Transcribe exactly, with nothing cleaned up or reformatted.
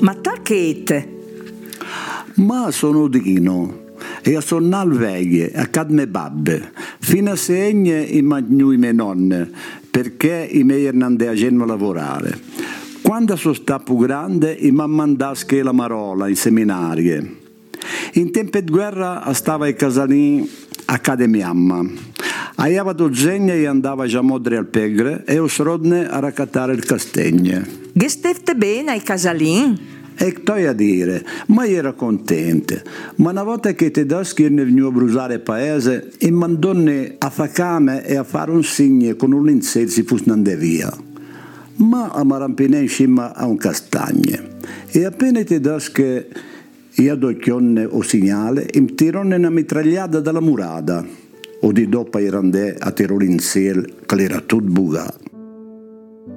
Ma tacchete? Ma sono Dino e a sonnal veglie, a cadme babbe, fino a segne i magnui me nonne, perché i miei erano a Genova a lavorare. Quando sono stato più grande, i m'ha mandato la marola in seminarie. In tempo di guerra stava ai casalini a casa mia mamma. Aiava dozzegna e andava già modre al pegre e osrodne a raccattare il castegne. Gestette bene ai casalini? E toi a dire, ma io ero contente, ma una volta che i tedeschi erano venuti a brusare il paese, e mandonne a facame e a fare un segno con un linzel si fossero andati via. Ma a marampinè in cima a un castagne, e appena i tedeschi io docchionne o segnale, im tironne una mitragliata dalla murata, o di dopo erano a tirare l'inzel che era tutto bugato.